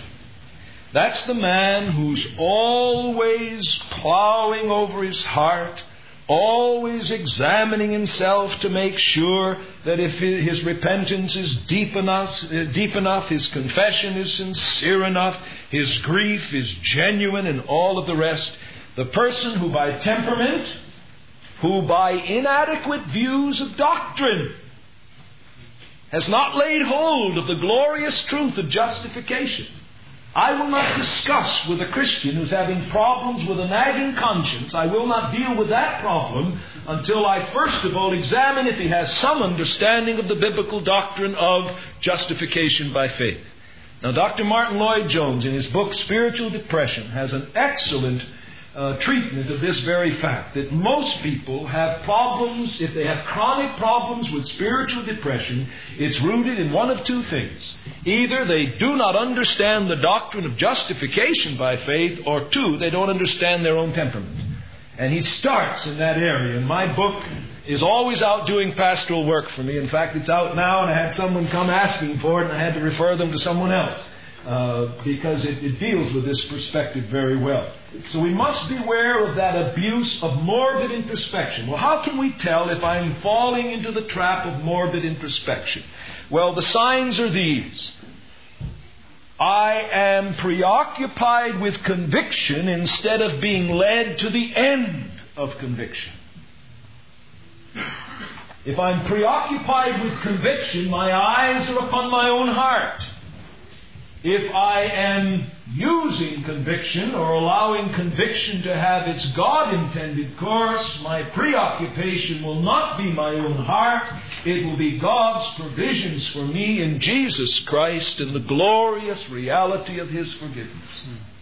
That's the man who's always plowing over his heart, always examining himself to make sure that if his repentance is deep enough, his confession is sincere enough, his grief is genuine, and all of the rest, the person who by temperament, who by inadequate views of doctrine, has not laid hold of the glorious truth of justification. I will not discuss with a Christian who's having problems with a nagging conscience. I will not deal with that problem until I first of all examine if he has some understanding of the biblical doctrine of justification by faith. Now, Dr. Martin Lloyd-Jones, in his book Spiritual Depression, has an excellent treatment of this very fact, that most people have problems. If they have chronic problems with spiritual depression, it's rooted in one of two things. Either they do not understand the doctrine of justification by faith, or two, they don't understand their own temperament. And he starts in that area. And my book is always out doing pastoral work for me. In fact, it's out now, and I had someone come asking for it, and I had to refer them to someone else. Because it deals with this perspective very well. So we must beware of that abuse of morbid introspection. Well, how can we tell if I'm falling into the trap of morbid introspection? Well, the signs are these. I am preoccupied with conviction instead of being led to the end of conviction. If I'm preoccupied with conviction, my eyes are upon my own heart. If I am using conviction or allowing conviction to have its God-intended course, my preoccupation will not be my own heart. It will be God's provisions for me in Jesus Christ and the glorious reality of His forgiveness.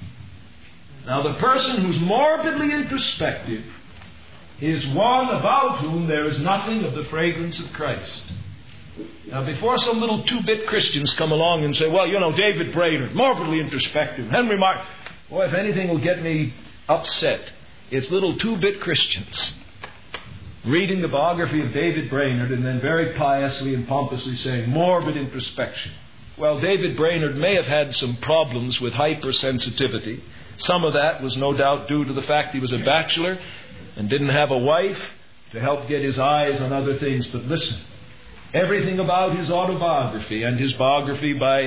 Now, the person who's morbidly introspective is one about whom there is nothing of the fragrance of Christ. Now, before some little two-bit Christians come along and say, well, you know, David Brainerd, morbidly introspective, Henry Martyn, boy, if anything will get me upset, it's little two-bit Christians reading the biography of David Brainerd and then very piously and pompously saying, morbid introspection. Well, David Brainerd may have had some problems with hypersensitivity. Some of that was no doubt due to the fact he was a bachelor and didn't have a wife to help get his eyes on other things. But listen, everything about his autobiography and his biography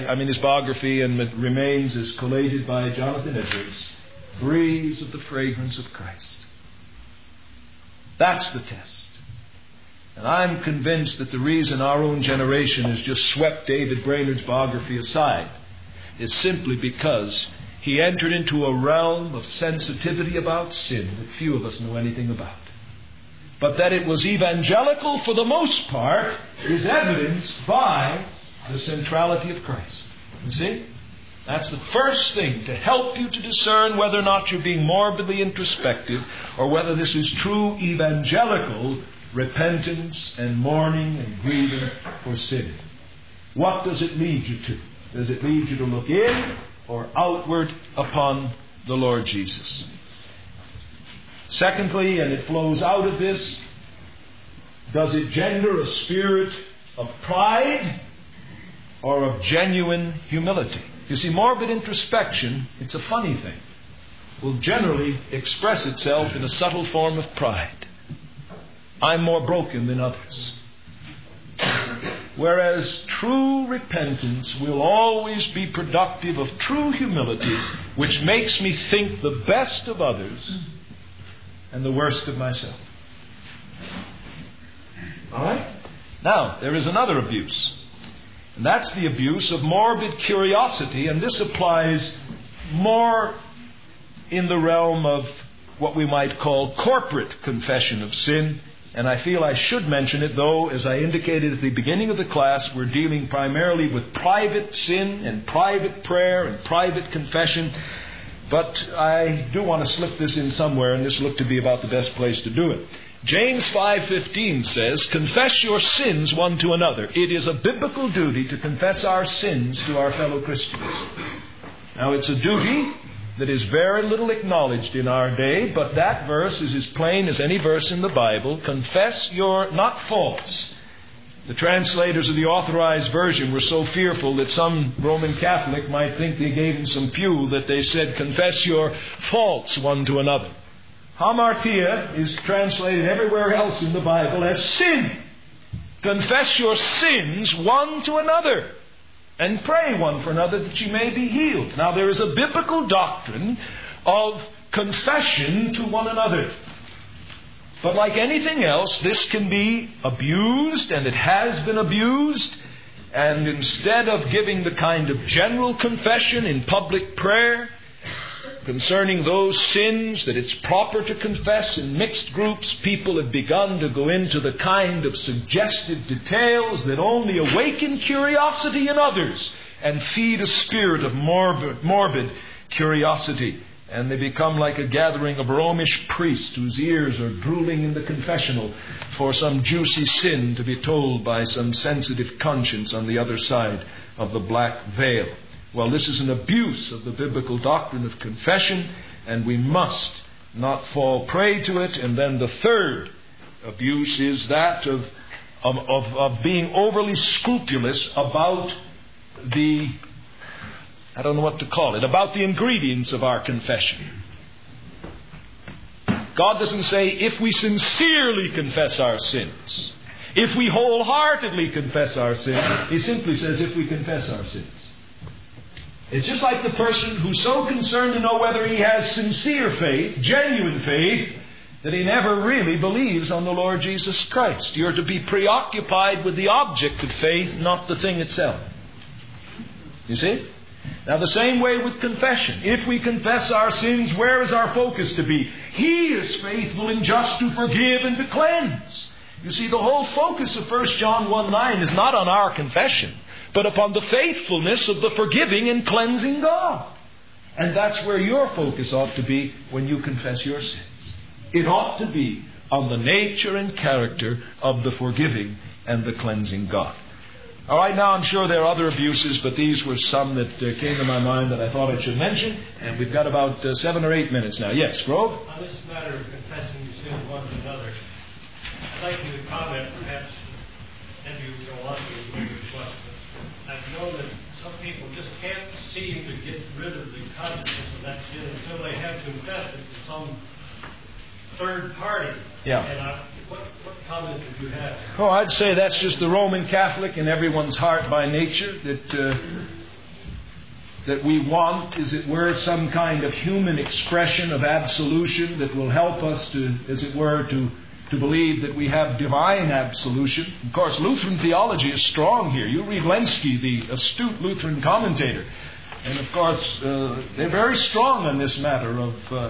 and it remains as collated by Jonathan Edwards, breathes of the fragrance of Christ. That's the test. And I'm convinced that the reason our own generation has just swept David Brainerd's biography aside is simply because he entered into a realm of sensitivity about sin that few of us know anything about. But that it was evangelical for the most part is evidenced by the centrality of Christ. You see? That's the first thing to help you to discern whether or not you're being morbidly introspective or whether this is true evangelical repentance and mourning and grieving for sin. What does it lead you to? Does it lead you to look in or outward upon the Lord Jesus? Secondly, and it flows out of this, does it gender a spirit of pride or of genuine humility? You see, morbid introspection, it's a funny thing, will generally express itself in a subtle form of pride. I'm more broken than others. Whereas true repentance will always be productive of true humility, which makes me think the best of others and the worst of myself. All right? Now, there is another abuse. And that's the abuse of morbid curiosity. And this applies more in the realm of what we might call corporate confession of sin. And I feel I should mention it, though, as I indicated at the beginning of the class, we're dealing primarily with private sin and private prayer and private confession. But I do want to slip this in somewhere, and this looked to be about the best place to do it. James 5:15 says, confess your sins one to another. It is a biblical duty to confess our sins to our fellow Christians. Now, it's a duty that is very little acknowledged in our day, but that verse is as plain as any verse in the Bible. Confess your not faults. The translators of the Authorized Version were so fearful that some Roman Catholic might think they gave him some pew that they said, confess your faults one to another. Hamartia is translated everywhere else in the Bible as sin. Confess your sins one to another and pray one for another that you may be healed. Now, there is a biblical doctrine of confession to one another. But like anything else, this can be abused, and it has been abused. And instead of giving the kind of general confession in public prayer concerning those sins that it's proper to confess in mixed groups, people have begun to go into the kind of suggestive details that only awaken curiosity in others and feed a spirit of morbid curiosity. And they become like a gathering of Romish priests whose ears are drooling in the confessional for some juicy sin to be told by some sensitive conscience on the other side of the black veil. Well, this is an abuse of the biblical doctrine of confession, and we must not fall prey to it. And then the third abuse is that of being overly scrupulous about about the ingredients of our confession. God doesn't say if we sincerely confess our sins, if we wholeheartedly confess our sins. He simply says if we confess our sins. It's just like the person who's so concerned to know whether he has sincere faith, genuine faith, that he never really believes on the Lord Jesus Christ. You're to be preoccupied with the object of faith, not the thing itself. You see? Now, the same way with confession. If we confess our sins, where is our focus to be? He is faithful and just to forgive and to cleanse. You see, the whole focus of 1 John 1:9 is not on our confession, but upon the faithfulness of the forgiving and cleansing God. And that's where your focus ought to be when you confess your sins. It ought to be on the nature and character of the forgiving and the cleansing God. All right, now I'm sure there are other abuses, but these were some that came to my mind that I thought I should mention. And we've got about 7 or 8 minutes now. Yes, Grove? On this matter of confessing your sins one to another, I'd like you to comment, perhaps, and you go on to your question. I've known that some people just can't seem to get rid of the consciousness of that sin until they have confessed it to some third party. Yeah. And what comment did you have? Oh, I'd say that's just the Roman Catholic in everyone's heart by nature, that we want, as it were, some kind of human expression of absolution that will help us to, as it were, to believe that we have divine absolution. Of course, Lutheran theology is strong here. You read Lenski, the astute Lutheran commentator, and of course, they're very strong on this matter of,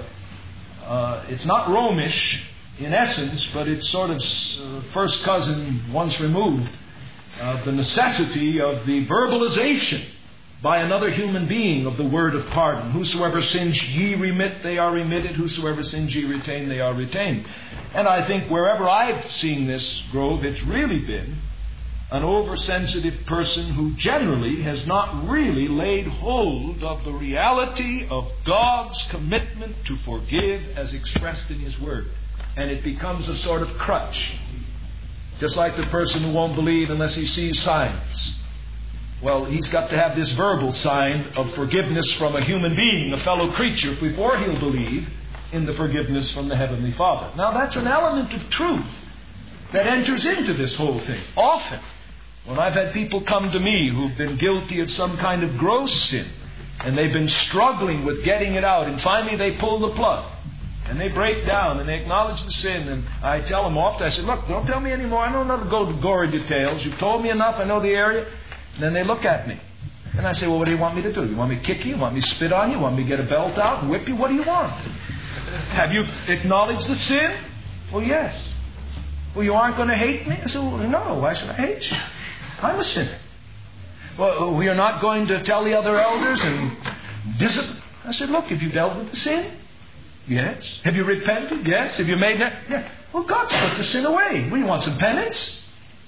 it's not Romish in essence, but it's sort of first cousin once removed, the necessity of the verbalization by another human being of the word of pardon. Whosoever sins ye remit, they are remitted. Whosoever sins ye retain, they are retained. And I think wherever I've seen this, Grove, it's really been an oversensitive person who generally has not really laid hold of the reality of God's commitment to forgive as expressed in His Word. And it becomes a sort of crutch. Just like the person who won't believe unless he sees signs. Well, he's got to have this verbal sign of forgiveness from a human being, a fellow creature, before he'll believe in the forgiveness from the Heavenly Father. Now, that's an element of truth that enters into this whole thing. Often, when I've had people come to me who've been guilty of some kind of gross sin, and they've been struggling with getting it out, and finally they pull the plug. And they break down and they acknowledge the sin. And I tell them often, I say, look, don't tell me anymore. I don't know to go to gory details. You've told me enough. I know the area. And then they look at me. And I say, well, what do you want me to do? You want me to kick you? You want me to spit on you? You want me to get a belt out and whip you? What do you want? Have you acknowledged the sin? Well, yes. Well, you aren't going to hate me? I said, well, no. Why should I hate you? I'm a sinner. Well, we are not going to tell the other elders and discipline. I said, look, have you dealt with the sin? Yes. Have you repented? Yes. Have you made that? Yeah. Well, God's put the sin away. Well, you want some penance?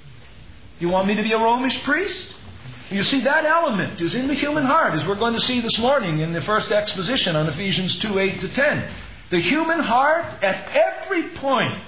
You want me to be a Romish priest? You see, that element is in the human heart, as we're going to see this morning in the first exposition on Ephesians 2:8-10. The human heart at every point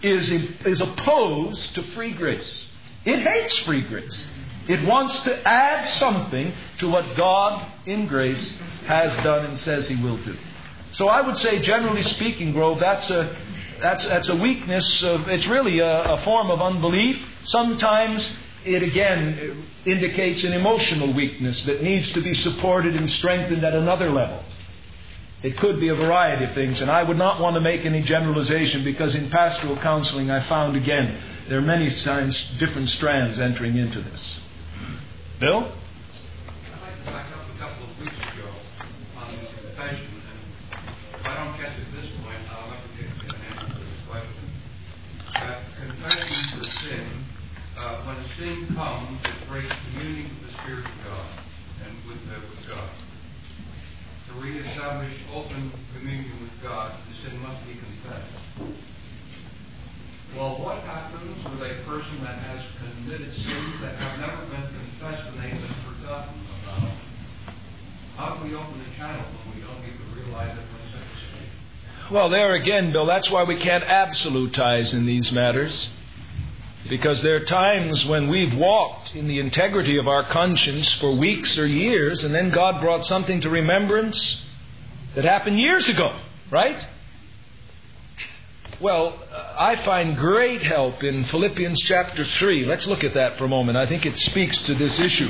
is opposed to free grace. It hates free grace. It wants to add something to what God in grace has done and says He will do. So I would say, generally speaking, Grove, that's a weakness. It's really a form of unbelief. Sometimes it again indicates an emotional weakness that needs to be supported and strengthened at another level. It could be a variety of things, and I would not want to make any generalization, because in pastoral counseling I found again there are many times different strands entering into this. Bill? I'd like to back up a couple of weeks ago on this confession, and if I don't catch it at this point, I'll have to get an answer to this question. Confession for sin, when a sin comes, it breaks communion with the Spirit of God and with God. To reestablish open communion with God, the sin must be confessed. Well, what happens with a person that has committed sins that have never been confessed and they've been forgotten about? How do we open the channel when we don't even realize that we're such a state? Well, there again, Bill, that's why we can't absolutize in these matters. Because there are times when we've walked in the integrity of our conscience for weeks or years, and then God brought something to remembrance that happened years ago, right? Well, I find great help in Philippians chapter 3. Let's look at that for a moment. I think it speaks to this issue.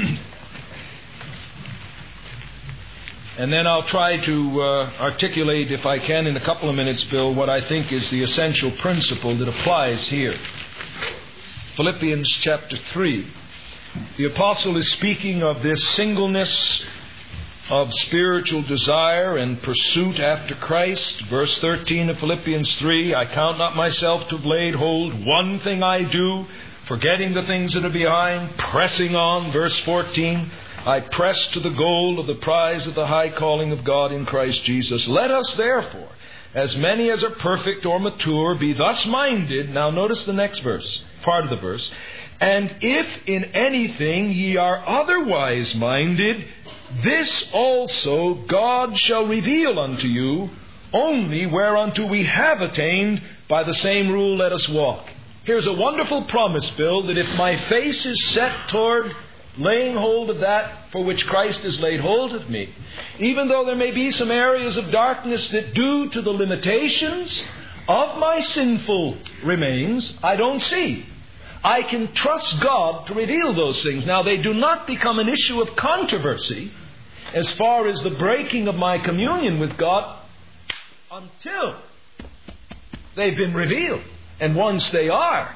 And then I'll try to articulate, if I can, in a couple of minutes, Bill, what I think is the essential principle that applies here. Philippians chapter 3. The apostle is speaking of this singleness of spiritual desire and pursuit after Christ. Verse 13 of Philippians 3, I count not myself to have laid hold. One thing I do, forgetting the things that are behind, pressing on. Verse 14, I press to the goal of the prize of the high calling of God in Christ Jesus. Let us therefore, as many as are perfect or mature, be thus minded. Now notice the next verse, part of the verse. And if in anything ye are otherwise minded, this also God shall reveal unto you. Only whereunto we have attained, by the same rule let us walk. Here's a wonderful promise, Bill, that if my face is set toward laying hold of that for which Christ has laid hold of me, even though there may be some areas of darkness that, due to the limitations of my sinful remains, I don't see, I can trust God to reveal those things. Now, they do not become an issue of controversy as far as the breaking of my communion with God until they've been revealed. And once they are,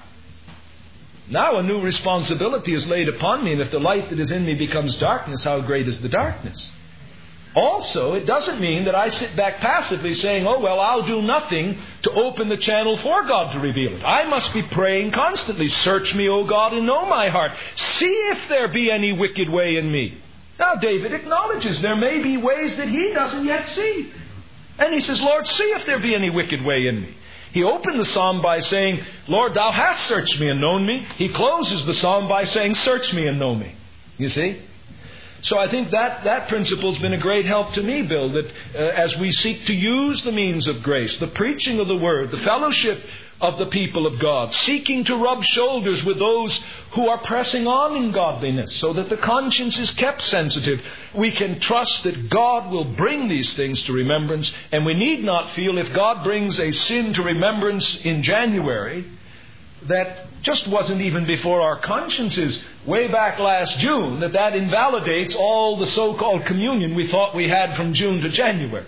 now a new responsibility is laid upon me. And if the light that is in me becomes darkness, how great is the darkness? Also, it doesn't mean that I sit back passively saying, oh, well, I'll do nothing to open the channel for God to reveal it. I must be praying constantly. Search me, O God, and know my heart. See if there be any wicked way in me. Now, David acknowledges there may be ways that he doesn't yet see. And he says, Lord, see if there be any wicked way in me. He opened the psalm by saying, Lord, thou hast searched me and known me. He closes the psalm by saying, search me and know me. You see? So I think that principle has been a great help to me, Bill, that as we seek to use the means of grace, the preaching of the Word, the fellowship of the people of God, seeking to rub shoulders with those who are pressing on in godliness so that the conscience is kept sensitive, we can trust that God will bring these things to remembrance, and we need not feel if God brings a sin to remembrance in January that just wasn't even before our consciences way back last June, that invalidates all the so-called communion we thought we had from June to January.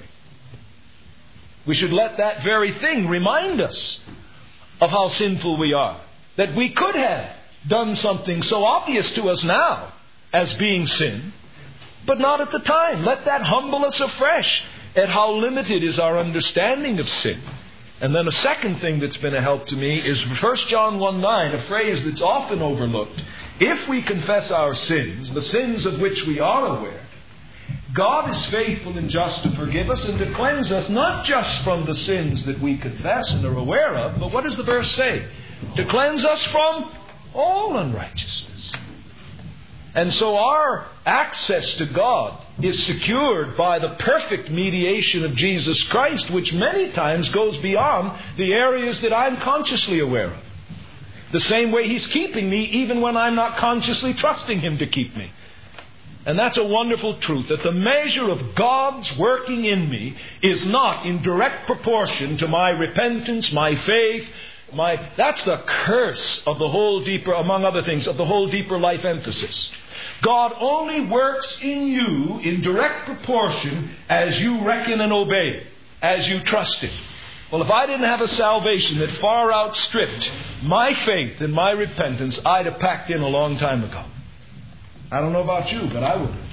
We should let that very thing remind us of how sinful we are, that we could have done something so obvious to us now as being sin, but not at the time. Let that humble us afresh at how limited is our understanding of sin. And then a second thing that's been a help to me is 1 John 1:9, a phrase that's often overlooked. If we confess our sins, the sins of which we are aware, God is faithful and just to forgive us and to cleanse us, not just from the sins that we confess and are aware of, but what does the verse say? To cleanse us from all unrighteousness. And so our access to God is secured by the perfect mediation of Jesus Christ, which many times goes beyond the areas that I'm consciously aware of. The same way He's keeping me even when I'm not consciously trusting Him to keep me. And that's a wonderful truth, that the measure of God's working in me is not in direct proportion to my repentance, my faith, that's the curse of the whole deeper, among other things, of the whole deeper life emphasis. God only works in you in direct proportion as you reckon and obey, as you trust Him. Well, if I didn't have a salvation that far outstripped my faith and my repentance, I'd have packed in a long time ago. I don't know about you, but I would have.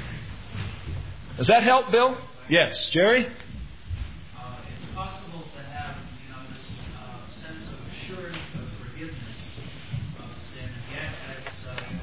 Does that help, Bill? Yes. Jerry? It's possible to have, this sense of assurance of forgiveness of sin, yet as you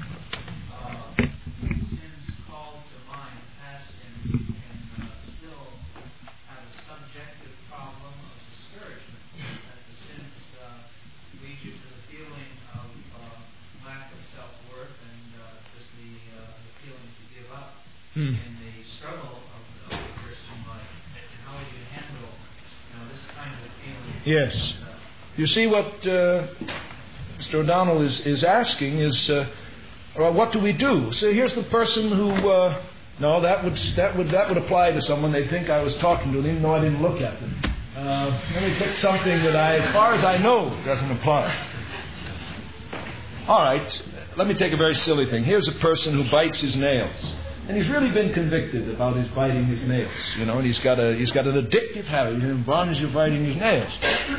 have sins called to mind, past sins, and still have a subjective problem of discouragement, that the sins lead you to the feeling of lack of self-worth and just the feeling to give up in the struggle of the Christian life. And how do you handle this kind of feeling? Yes. You see what Mr. O'Donnell is asking is, what do we do? So here's the person who, no, that would apply to someone. They'd think I was talking to them, even though I didn't look at them. Let me pick something that as far as I know, doesn't apply. All right, let me take a very silly thing. Here's a person who bites his nails. And he's really been convicted about his biting his nails, and he's got an addictive habit. Ron, you're biting his nails.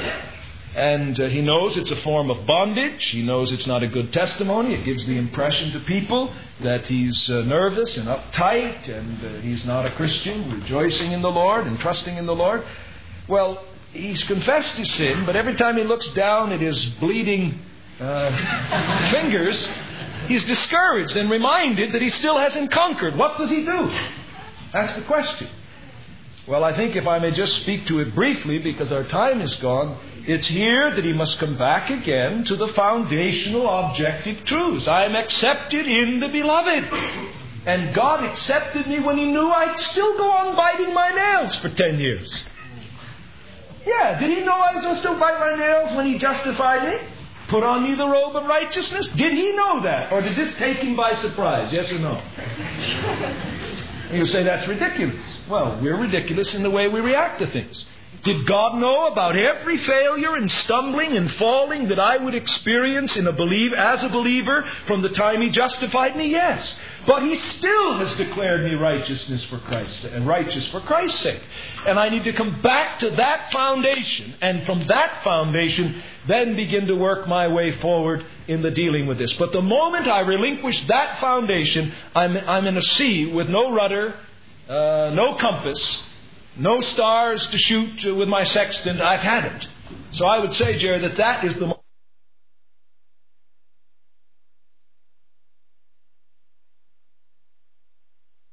And he knows it's a form of bondage. He knows it's not a good testimony. It gives the impression to people that he's nervous and uptight and he's not a Christian, rejoicing in the Lord and trusting in the Lord. Well, he's confessed his sin, but every time he looks down at his bleeding fingers, he's discouraged and reminded that he still hasn't conquered. What does he do? That's the question. Well, I think if I may just speak to it briefly, because our time is gone, it's here that he must come back again to the foundational objective truths. I am accepted in the Beloved. And God accepted me when He knew I'd still go on biting my nails for 10 years. Yeah, did He know I was going to still bite my nails when He justified me? Put on me the robe of righteousness? Did He know that? Or did this take Him by surprise? Yes or no? You say that's ridiculous. Well, we're ridiculous in the way we react to things. Did God know about every failure and stumbling and falling that I would experience as a believer from the time He justified me? Yes. But He still has declared me righteous for Christ's sake. And I need to come back to that foundation, and from that foundation then begin to work my way forward in the dealing with this. But the moment I relinquish that foundation, I'm in a sea with no rudder, no compass, no stars to shoot with my sextant. I've had it. So I would say, Jerry, that is the